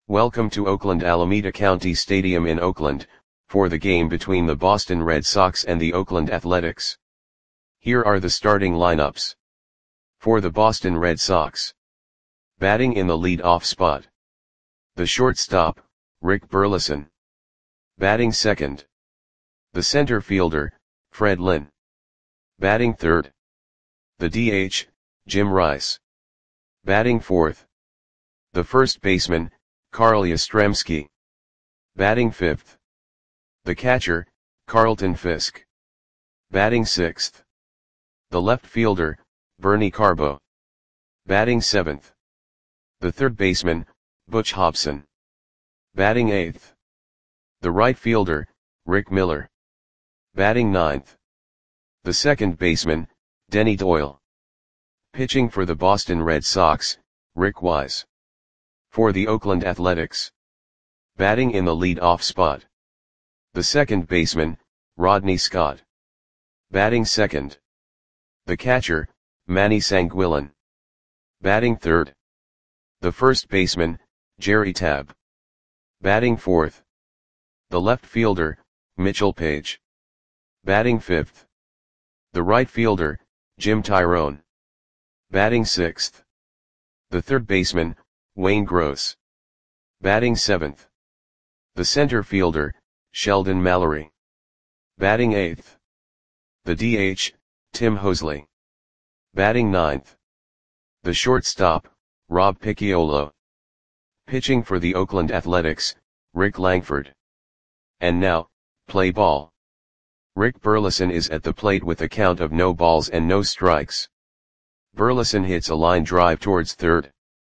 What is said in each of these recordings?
Welcome to Oakland Alameda County Stadium in Oakland, for the game between the Boston Red Sox and the Oakland Athletics. Here are the starting lineups. For the Boston Red Sox. Batting in the lead-off spot. The shortstop, Rick Burleson. Batting second. The center fielder, Fred Lynn. Batting third. The DH, Jim Rice. Batting fourth. The first baseman, Carl Yastrzemski. Batting fifth. The catcher, Carlton Fisk. Batting sixth. The left fielder, Bernie Carbo. Batting seventh. The third baseman, Butch Hobson. Batting eighth. The right fielder, Rick Miller. Batting ninth. The second baseman, Denny Doyle. Pitching for the Boston Red Sox, Rick Wise. For the Oakland Athletics. Batting in the lead-off spot. The second baseman, Rodney Scott. Batting second. The catcher, Manny Sanguillen. Batting third. The first baseman, Jerry Tabb. Batting fourth. The left fielder, Mitchell Page. Batting fifth. The right fielder, Jim Tyrone. Batting sixth. The third baseman, Wayne Gross. Batting seventh. The center fielder, Sheldon Mallory. Batting eighth. The DH, Tim Hosley. Batting ninth. The shortstop, Rob Picciolo. Pitching for the Oakland Athletics, Rick Langford. And now, play ball. Rick Burleson is at the plate with a count of no balls and no strikes. Burleson hits a line drive towards third.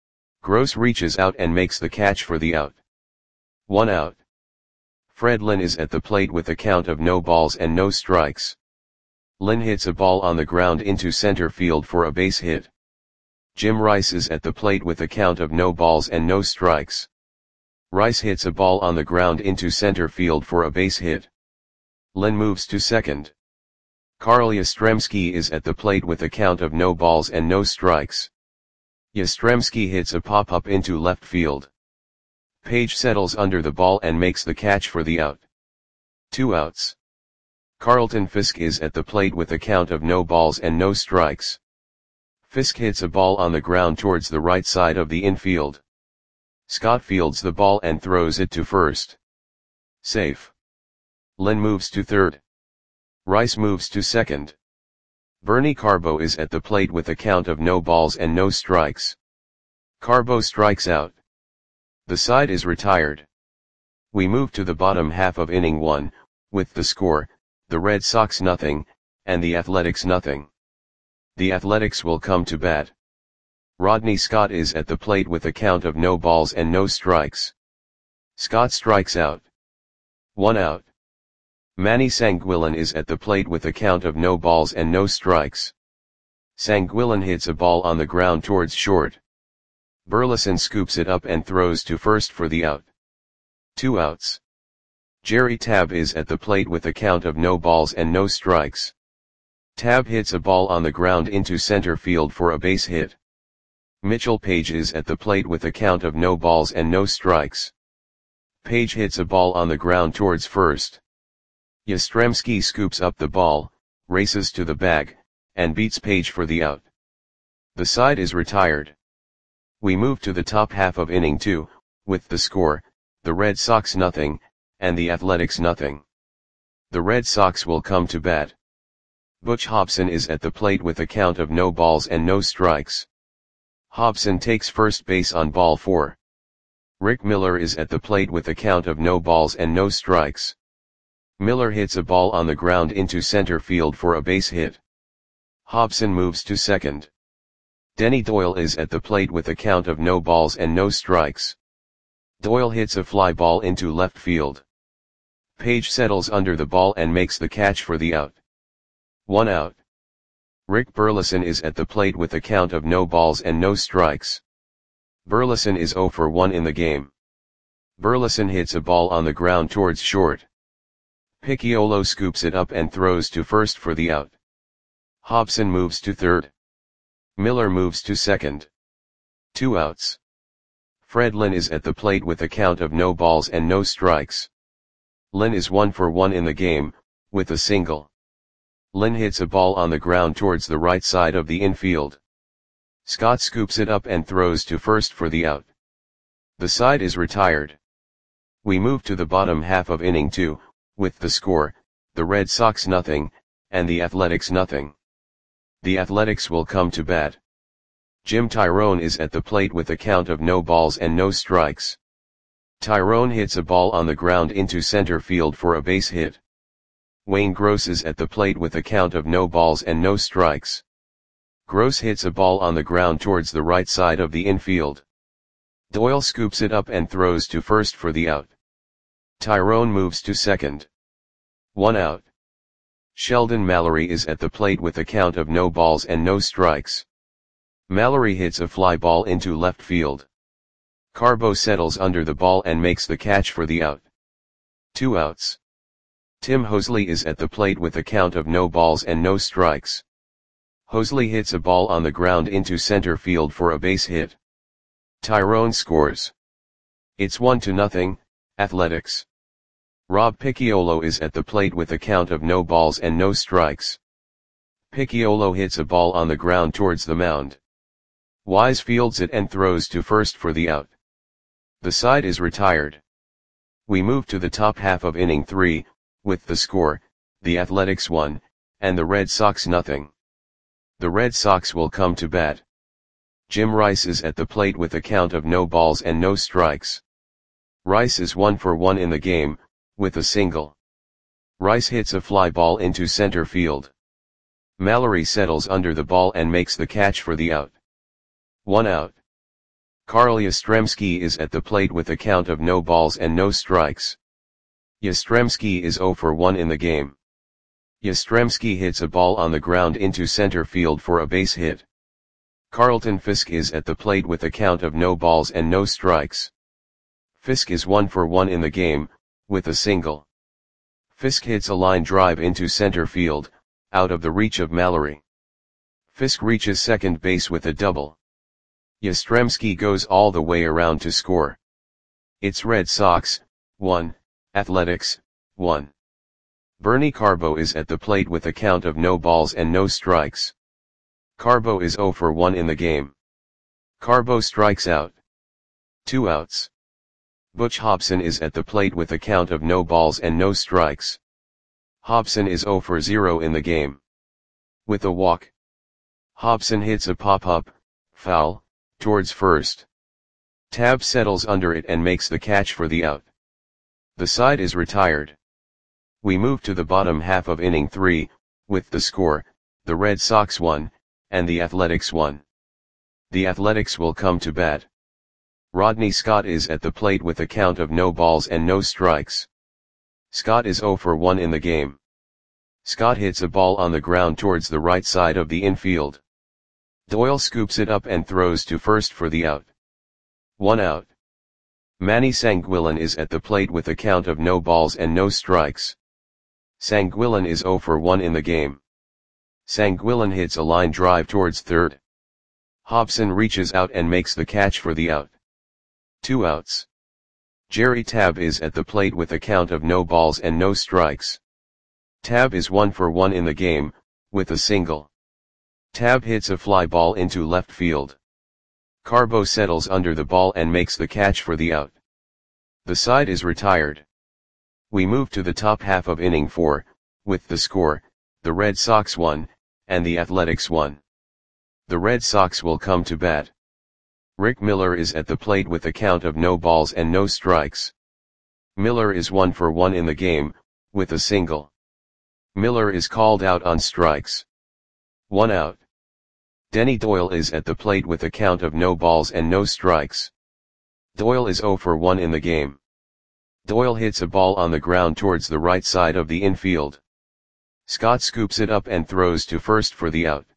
Gross reaches out and makes the catch for the out. 1 out. Fred Lynn is at the plate with a count of no balls and no strikes. Lynn hits a ball on the ground into center field for a base hit. Jim Rice is at the plate with a count of no balls and no strikes. Rice hits a ball on the ground into center field for a base hit. Lynn moves to second. Carl Yastrzemski is at the plate with a count of no balls and no strikes. Yastrzemski hits a pop-up into left field. Page settles under the ball and makes the catch for the out. 2 outs. Carlton Fisk is at the plate with a count of no balls and no strikes. Fisk hits a ball on the ground towards the right side of the infield. Scott fields the ball and throws it to first. Safe. Lynn moves to third. Rice moves to second. Bernie Carbo is at the plate with a count of no balls and no strikes. Carbo strikes out. The side is retired. We move to the bottom half of inning 1, with the score, the Red Sox 0, and the Athletics 0. The Athletics will come to bat. Rodney Scott is at the plate with a count of no balls and no strikes. Scott strikes out. 1 out. Manny Sanguillen is at the plate with a count of no balls and no strikes. Sanguillen hits a ball on the ground towards short. Burleson scoops it up and throws to first for the out. 2 outs. Jerry Tabb is at the plate with a count of no balls and no strikes. Tabb hits a ball on the ground into center field for a base hit. Mitchell Page is at the plate with a count of no balls and no strikes. Page hits a ball on the ground towards first. Yastrzemski scoops up the ball, races to the bag, and beats Page for the out. The side is retired. We move to the top half of inning 2, with the score, the Red Sox 0, and the Athletics 0. The Red Sox will come to bat. Butch Hobson is at the plate with a count of no balls and no strikes. Hobson takes first base on ball 4. Rick Miller is at the plate with a count of no balls and no strikes. Miller hits a ball on the ground into center field for a base hit. Hobson moves to second. Denny Doyle is at the plate with a count of no balls and no strikes. Doyle hits a fly ball into left field. Page settles under the ball and makes the catch for the out. 1 out. Rick Burleson is at the plate with a count of no balls and no strikes. Burleson is 0 for 1 in the game. Burleson hits a ball on the ground towards short. Picciolo scoops it up and throws to first for the out. Hobson moves to third. Miller moves to second. 2 outs. Fred Lynn is at the plate with a count of no balls and no strikes. Lynn is 1 for 1 in the game, with a single. Lynn hits a ball on the ground towards the right side of the infield. Scott scoops it up and throws to first for the out. The side is retired. We move to the bottom half of inning 2, with the score, the Red Sox nothing, and the Athletics nothing. The Athletics will come to bat. Jim Tyrone is at the plate with a count of no balls and no strikes. Tyrone hits a ball on the ground into center field for a base hit. Wayne Gross is at the plate with a count of no balls and no strikes. Gross hits a ball on the ground towards the right side of the infield. Doyle scoops it up and throws to first for the out. Tyrone moves to second. 1 out. Sheldon Mallory is at the plate with a count of no balls and no strikes. Mallory hits a fly ball into left field. Carbo settles under the ball and makes the catch for the out. 2 outs. Tim Hosley is at the plate with a count of no balls and no strikes. Hosley hits a ball on the ground into center field for a base hit. Tyrone scores. It's 1-0, Athletics. Rob Picciolo is at the plate with a count of no balls and no strikes. Picciolo hits a ball on the ground towards the mound. Wise fields it and throws to first for the out. The side is retired. We move to the top half of inning 3, with the score, the Athletics 1, and the Red Sox nothing. The Red Sox will come to bat. Jim Rice is at the plate with a count of no balls and no strikes. Rice is 1 for 1 in the game, with a single. Rice hits a fly ball into center field. Mallory settles under the ball and makes the catch for the out. 1 out. Carl Yastrzemski is at the plate with a count of no balls and no strikes. Yastrzemski is 0 for 1 in the game. Yastrzemski hits a ball on the ground into center field for a base hit. Carlton Fisk is at the plate with a count of no balls and no strikes. Fisk is 1 for 1 in the game, with a single. Fisk hits a line drive into center field, out of the reach of Mallory. Fisk reaches second base with a double. Yastrzemski goes all the way around to score. It's Red Sox 1, Athletics 1. Bernie Carbo is at the plate with a count of no balls and no strikes. Carbo is 0 for 1 in the game. Carbo strikes out. 2 outs. Butch Hobson is at the plate with a count of no balls and no strikes. Hobson is 0 for 0 in the game. With a walk. Hobson hits a pop-up, foul, towards first. Tab settles under it and makes the catch for the out. The side is retired. We move to the bottom half of inning 3, with the score, the Red Sox 1, and the Athletics 1. The Athletics will come to bat. Rodney Scott is at the plate with a count of no balls and no strikes. Scott is 0 for 1 in the game. Scott hits a ball on the ground towards the right side of the infield. Doyle scoops it up and throws to first for the out. 1 out. Manny Sanguillen is at the plate with a count of no balls and no strikes. Sanguillen is 0 for 1 in the game. Sanguillen hits a line drive towards third. Hobson reaches out and makes the catch for the out. 2 outs. Jerry Tabb is at the plate with a count of no balls and no strikes. Tabb is 1 for 1 in the game, with a single. Tabb hits a fly ball into left field. Carbo settles under the ball and makes the catch for the out. The side is retired. We move to the top half of inning 4, with the score, the Red Sox 1, and the Athletics 1. The Red Sox will come to bat. Rick Miller is at the plate with a count of no balls and no strikes. Miller is 1 for 1 in the game, with a single. Miller is called out on strikes. 1 out. Denny Doyle is at the plate with a count of no balls and no strikes. Doyle is 0 for 1 in the game. Doyle hits a ball on the ground towards the right side of the infield. Scott scoops it up and throws to first for the out.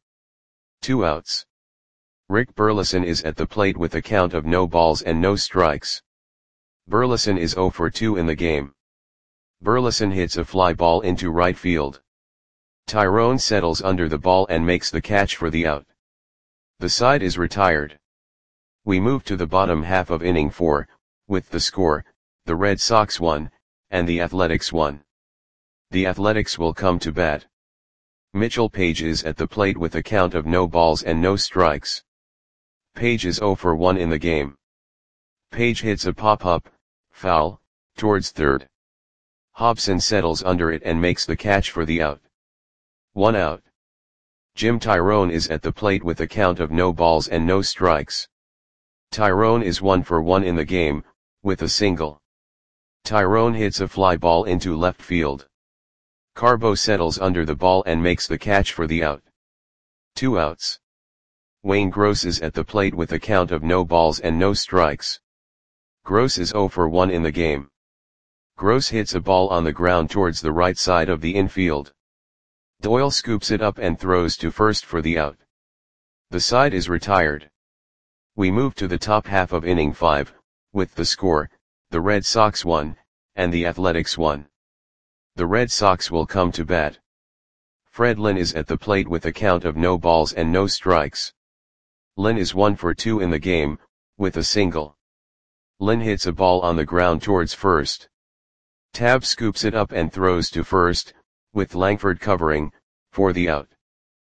2 outs. Rick Burleson is at the plate with a count of no balls and no strikes. Burleson is 0 for 2 in the game. Burleson hits a fly ball into right field. Tyrone settles under the ball and makes the catch for the out. The side is retired. We move to the bottom half of inning 4, with the score, the Red Sox 1, and the Athletics 1. The Athletics will come to bat. Mitchell Page is at the plate with a count of no balls and no strikes. Page is 0 for 1 in the game. Page hits a pop-up, foul, towards third. Hobson settles under it and makes the catch for the out. 1 out. Jim Tyrone is at the plate with a count of no balls and no strikes. Tyrone is 1 for 1 in the game, with a single. Tyrone hits a fly ball into left field. Carbo settles under the ball and makes the catch for the out. 2 outs. Wayne Gross is at the plate with a count of no balls and no strikes. Gross is 0 for 1 in the game. Gross hits a ball on the ground towards the right side of the infield. Doyle scoops it up and throws to first for the out. The side is retired. We move to the top half of inning 5, with the score, the Red Sox 1, and the Athletics 1. The Red Sox will come to bat. Fred Lynn is at the plate with a count of no balls and no strikes. Lynn is 1 for 2 in the game, with a single. Lynn hits a ball on the ground towards first. Tab scoops it up and throws to first, with Langford covering, for the out.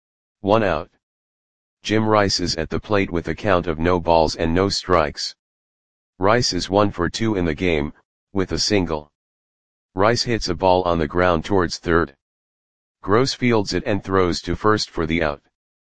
1 out. Jim Rice is at the plate with a count of no balls and no strikes. Rice is 1 for 2 in the game, with a single. Rice hits a ball on the ground towards third. Gross fields it and throws to first for the out.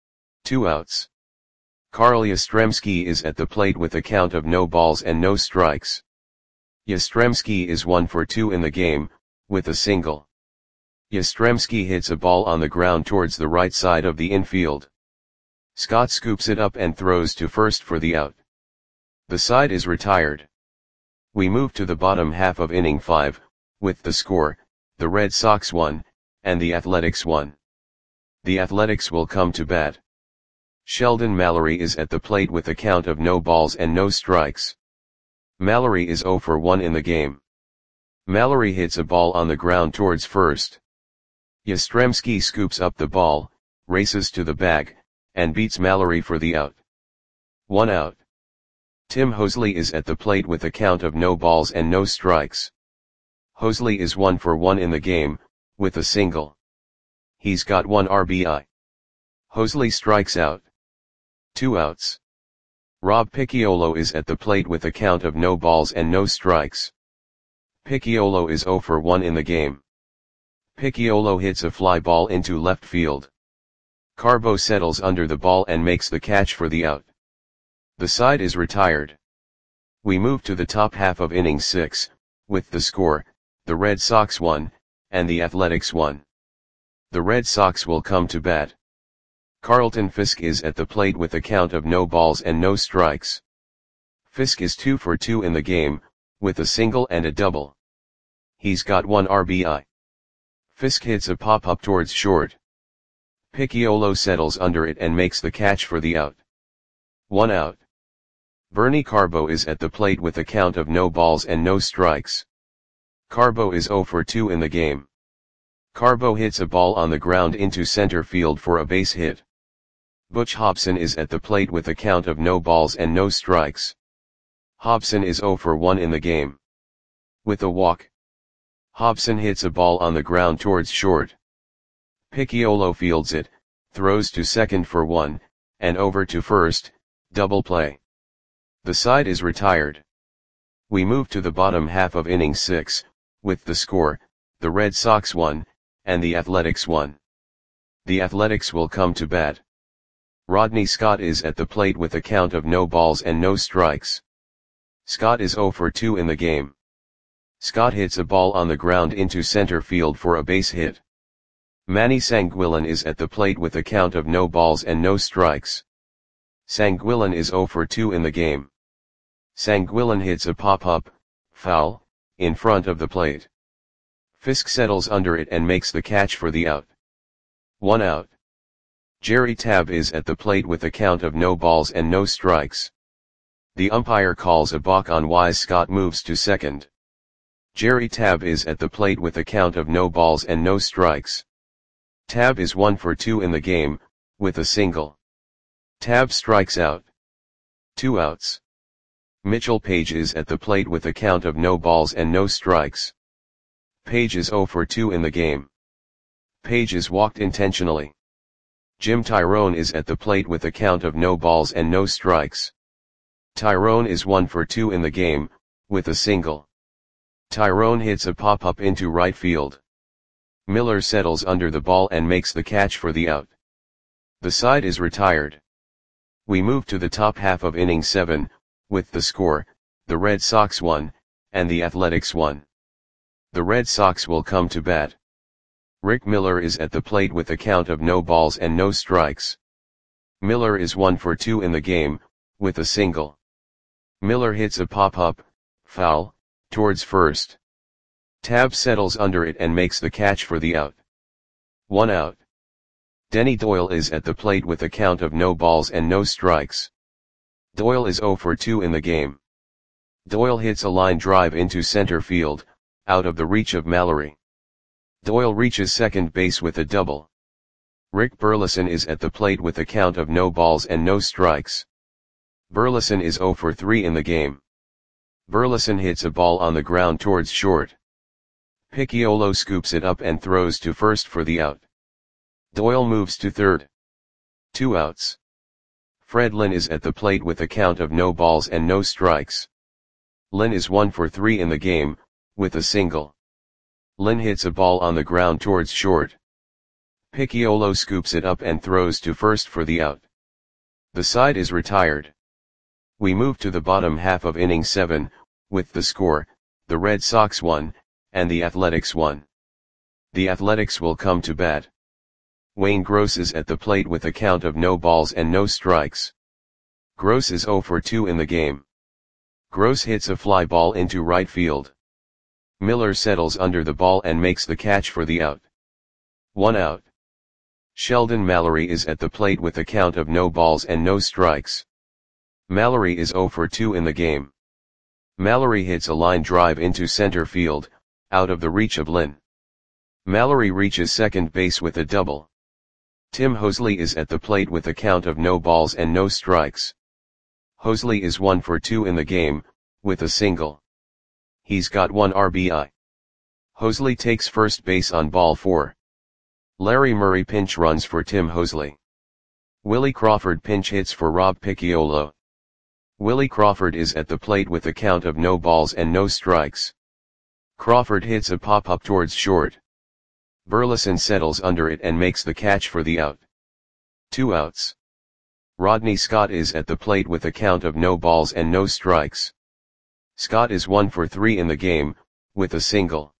2 outs. Carl Yastrzemski is at the plate with a count of no balls and no strikes. Yastrzemski is 1 for 2 in the game, with a single. Yastrzemski hits a ball on the ground towards the right side of the infield. Scott scoops it up and throws to first for the out. The side is retired. We move to the bottom half of inning 5, with the score, the Red Sox 1, and the Athletics 1. The Athletics will come to bat. Sheldon Mallory is at the plate with a count of no balls and no strikes. Mallory is 0 for 1 in the game. Mallory hits a ball on the ground towards first. Yastrzemski scoops up the ball, races to the bag, and beats Mallory for the out. 1 out. Tim Hosley is at the plate with a count of no balls and no strikes. Hosley is 1 for 1 in the game, with a single. He's got 1 RBI. Hosley strikes out. 2 outs. Rob Picciolo is at the plate with a count of no balls and no strikes. Picciolo is 0 for 1 in the game. Picciolo hits a fly ball into left field. Carbo settles under the ball and makes the catch for the out. The side is retired. We move to the top half of inning 6, with the score, the Red Sox 1, and the Athletics 1. The Red Sox will come to bat. Carlton Fisk is at the plate with a count of no balls and no strikes. Fisk is 2 for 2 in the game, with a single and a double. He's got 1 RBI. Fisk hits a pop-up towards short. Picciolo settles under it and makes the catch for the out. 1 out. Bernie Carbo is at the plate with a count of no balls and no strikes. Carbo is 0 for 2 in the game. Carbo hits a ball on the ground into center field for a base hit. Butch Hobson is at the plate with a count of no balls and no strikes. Hobson is 0 for 1 in the game. With a walk. Hobson hits a ball on the ground towards short. Picciolo fields it, throws to second for 1, and over to first, double play. The side is retired. We move to the bottom half of inning 6, with the score, the Red Sox 1, and the Athletics 1. The Athletics will come to bat. Rodney Scott is at the plate with a count of no balls and no strikes. Scott is 0 for 2 in the game. Scott hits a ball on the ground into center field for a base hit. Manny Sanguillen is at the plate with a count of no balls and no strikes. Sanguillen is 0 for 2 in the game. Sanguillen hits a pop-up, foul, in front of the plate. Fisk settles under it and makes the catch for the out. 1 out. Jerry Tabb is at the plate with a count of no balls and no strikes. The umpire calls a balk on Wise. Scott moves to second. Jerry Tabb is at the plate with a count of no balls and no strikes. Tabb is 1 for 2 in the game, with a single. Tabb strikes out. 2 outs. Mitchell Page is at the plate with a count of no balls and no strikes. Page is 0 for 2 in the game. Page is walked intentionally. Jim Tyrone is at the plate with a count of no balls and no strikes. Tyrone is 1 for 2 in the game, with a single. Tyrone hits a pop-up into right field. Miller settles under the ball and makes the catch for the out. The side is retired. We move to the top half of inning 7, with the score, the Red Sox 1, and the Athletics 1. The Red Sox will come to bat. Rick Miller is at the plate with a count of no balls and no strikes. Miller is 1 for 2 in the game, with a single. Miller hits a pop-up, foul, towards first. Tabb settles under it and makes the catch for the out. 1 out. Denny Doyle is at the plate with a count of no balls and no strikes. Doyle is 0 for 2 in the game. Doyle hits a line drive into center field, out of the reach of Mallory. Doyle reaches second base with a double. Rick Burleson is at the plate with a count of no balls and no strikes. Burleson is 0 for 3 in the game. Burleson hits a ball on the ground towards short. Picciolo scoops it up and throws to first for the out. Doyle moves to third. 2 outs. Fred Lynn is at the plate with a count of no balls and no strikes. Lynn is 1 for 3 in the game, with a single. Lynn hits a ball on the ground towards short. Picciolo scoops it up and throws to first for the out. The side is retired. We move to the bottom half of inning 7, with the score, the Red Sox 1, and the Athletics 1. The Athletics will come to bat. Wayne Gross is at the plate with a count of no balls and no strikes. Gross is 0 for 2 in the game. Gross hits a fly ball into right field. Miller settles under the ball and makes the catch for the out. 1 out. Sheldon Mallory is at the plate with a count of no balls and no strikes. Mallory is 0 for 2 in the game. Mallory hits a line drive into center field, out of the reach of Lynn. Mallory reaches second base with a double. Tim Hosley is at the plate with a count of no balls and no strikes. Hosley is 1 for 2 in the game, with a single. He's got 1 RBI. Hosley takes first base on ball 4. Larry Murray pinch runs for Tim Hosley. Willie Crawford pinch hits for Rob Picciolo. Willie Crawford is at the plate with a count of no balls and no strikes. Crawford hits a pop-up towards short. Burleson settles under it and makes the catch for the out. 2 outs. Rodney Scott is at the plate with a count of no balls and no strikes. Scott is 1 for 3 in the game, with a single.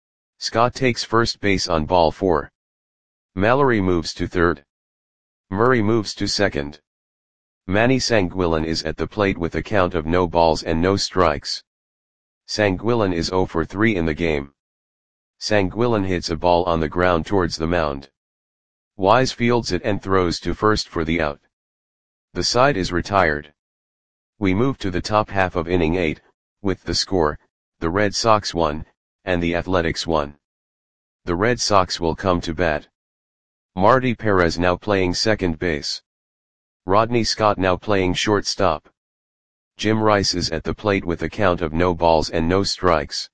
Scott takes first base on ball 4. Mallory moves to third. Murray moves to second. Manny Sanguillen is at the plate with a count of no balls and no strikes. Sanguillen is 0 for 3 in the game. Sanguillen hits a ball on the ground towards the mound. Wise fields it and throws to first for the out. The side is retired. We move to the top half of inning 8, with the score, the Red Sox 1, and the Athletics 1. The Red Sox will come to bat. Marty Perez now playing second base. Rodney Scott now playing shortstop. Jim Rice is at the plate with a count of no balls and no strikes.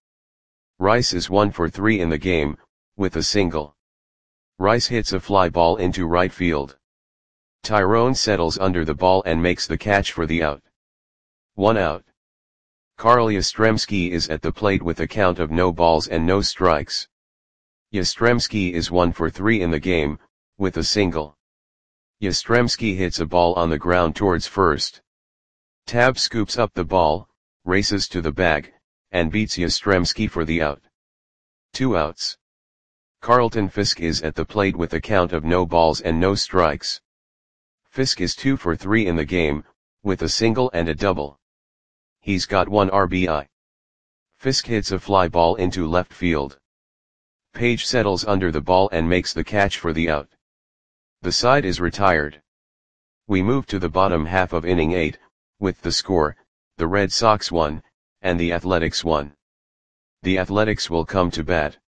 Rice is 1 for 3 in the game, with a single. Rice hits a fly ball into right field. Tyrone settles under the ball and makes the catch for the out. 1 out. Carl Yastrzemski is at the plate with a count of no balls and no strikes. Yastrzemski is 1 for 3 in the game, with a single. Yastrzemski hits a ball on the ground towards first. Tabb scoops up the ball, races to the bag, and beats Yastrzemski for the out. 2 outs. Carlton Fisk is at the plate with a count of no balls and no strikes. Fisk is 2 for 3 in the game, with a single and a double. He's got 1 RBI. Fisk hits a fly ball into left field. Page settles under the ball and makes the catch for the out. The side is retired. We move to the bottom half of inning 8, with the score, the Red Sox 1, and the Athletics 1. The Athletics will come to bat.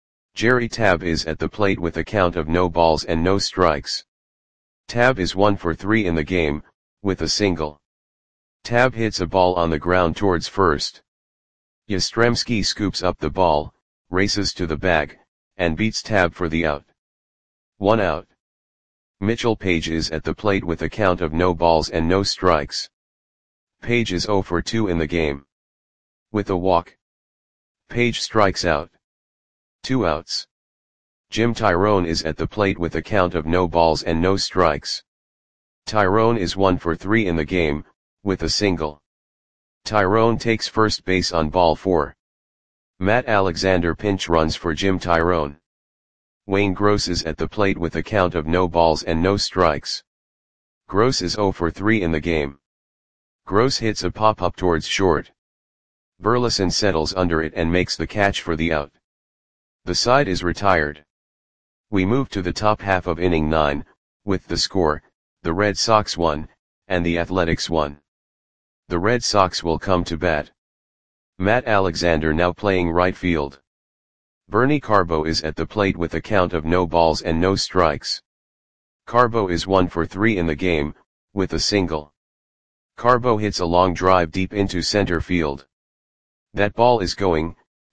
Jerry Tabb is at the plate with a count of no balls and no strikes. Tabb is 1 for 3 in the game, with a single. Tab hits a ball on the ground towards first. Yastrzemski scoops up the ball, races to the bag, and beats Tab for the out. 1 out. Mitchell Page is at the plate with a count of no balls and no strikes. Page is 0 for 2 in the game. With a walk, Page strikes out. 2 outs. Jim Tyrone is at the plate with a count of no balls and no strikes. Tyrone is 1 for 3 in the game, with a single. Tyrone takes first base on ball 4. Matt Alexander pinch runs for Jim Tyrone. Wayne Gross is at the plate with a count of no balls and no strikes. Gross is 0 for 3 in the game. Gross hits a pop-up towards short. Burleson settles under it and makes the catch for the out. The side is retired. We move to the top half of inning 9, with the score, the Red Sox 1, and the Athletics 1. The Red Sox will come to bat. Matt Alexander now playing right field. Bernie Carbo is at the plate with a count of no balls and no strikes. Carbo is 1 for 3 in the game, with a single. Carbo hits a long drive deep into center field. That ball is going,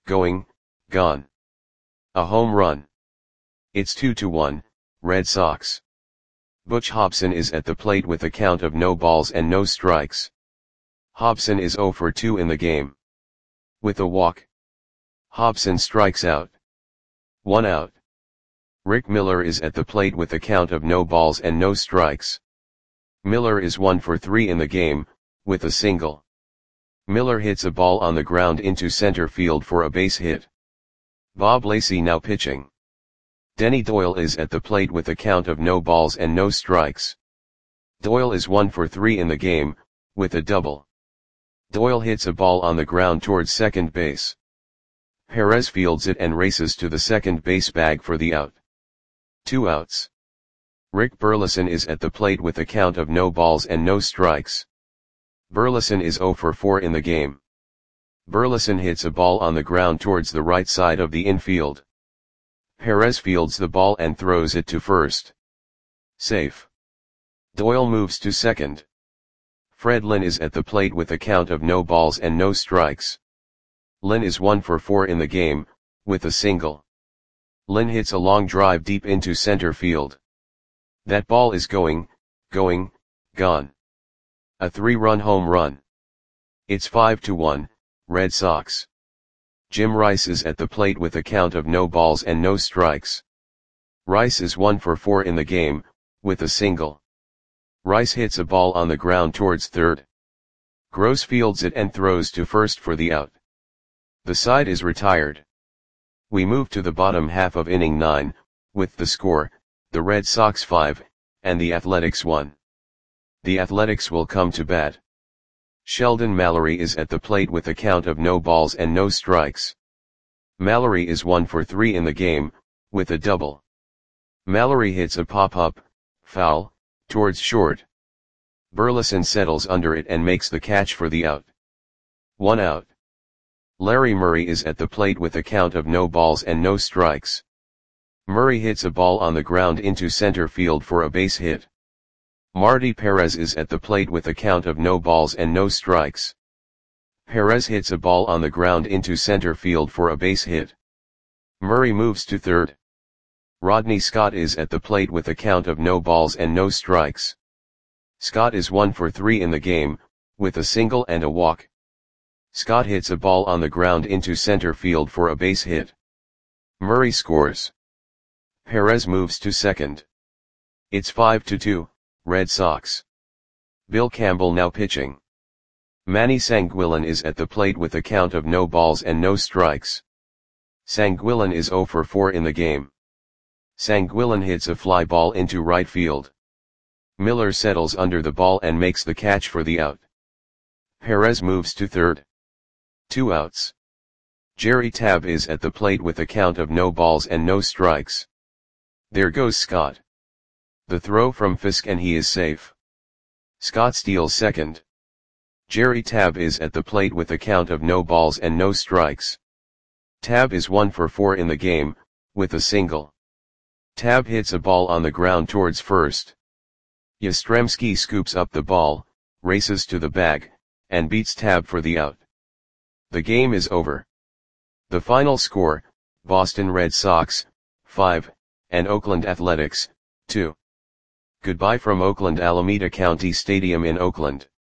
gone. A home run. It's 2-1, Red Sox. Butch Hobson is at the plate with a count of no balls and no strikes. Hobson is 0 for 2 in the game. With a walk, Hobson strikes out. 1 out. Rick Miller is at the plate with a count of no balls and no strikes. Miller is 1 for 3 in the game, with a single. Miller hits a ball on the ground into center field for a base hit. Bob Lacey now pitching. Denny Doyle is at the plate with a count of no balls and no strikes. Doyle is 1 for 3 in the game, with a double. Doyle hits a ball on the ground towards second base. Perez fields it and races to the second base bag for the out. 2 outs. Rick Burleson is at the plate with a count of no balls and no strikes. Burleson is 0 for 4 in the game. Burleson hits a ball on the ground towards the right side of the infield. Perez fields the ball and throws it to first. Safe. Doyle moves to second. Fred Lynn is at the plate with a count of no balls and no strikes. Lynn is 1 for 4 in the game, with a single. Lynn hits a long drive deep into center field. That ball is going, gone. A 3-run home run. It's 5-1, Red Sox. Jim Rice is at the plate with a count of no balls and no strikes. Rice is 1 for 4 in the game, with a single. Rice hits a ball on the ground towards third. Gross fields it and throws to first for the out. The side is retired. We move to the bottom half of inning 9, with the score, the Red Sox 5, and the Athletics 1. The Athletics will come to bat. Sheldon Mallory is at the plate with a count of no balls and no strikes. Mallory is 1 for 3 in the game, with a double. Mallory hits a pop-up, foul, towards short. Burleson settles under it and makes the catch for the out. 1 out. Larry Murray is at the plate with a count of no balls and no strikes. Murray hits a ball on the ground into center field for a base hit. Marty Perez is at the plate with a count of no balls and no strikes. Perez hits a ball on the ground into center field for a base hit. Murray moves to third. Rodney Scott is at the plate with a count of no balls and no strikes. Scott is 1 for 3 in the game, with a single and a walk. Scott hits a ball on the ground into center field for a base hit. Murray scores. Perez moves to second. It's 5-2, Red Sox. Bill Campbell now pitching. Manny Sanguillen is at the plate with a count of no balls and no strikes. Sanguillen is 0 for 4 in the game. Sanguillen hits a fly ball into right field. Miller settles under the ball and makes the catch for the out. Perez moves to third. 2 outs. Jerry Tabb is at the plate with a count of no balls and no strikes. There goes Scott. The throw from Fisk and he is safe. Scott steals second. Jerry Tabb is at the plate with a count of no balls and no strikes. Tabb is 1 for 4 in the game, with a single. Tabb hits a ball on the ground towards first. Yastrzemski scoops up the ball, races to the bag, and beats Tab for the out. The game is over. The final score, Boston Red Sox, 5, and Oakland Athletics, 2. Goodbye from Oakland Alameda County Stadium in Oakland.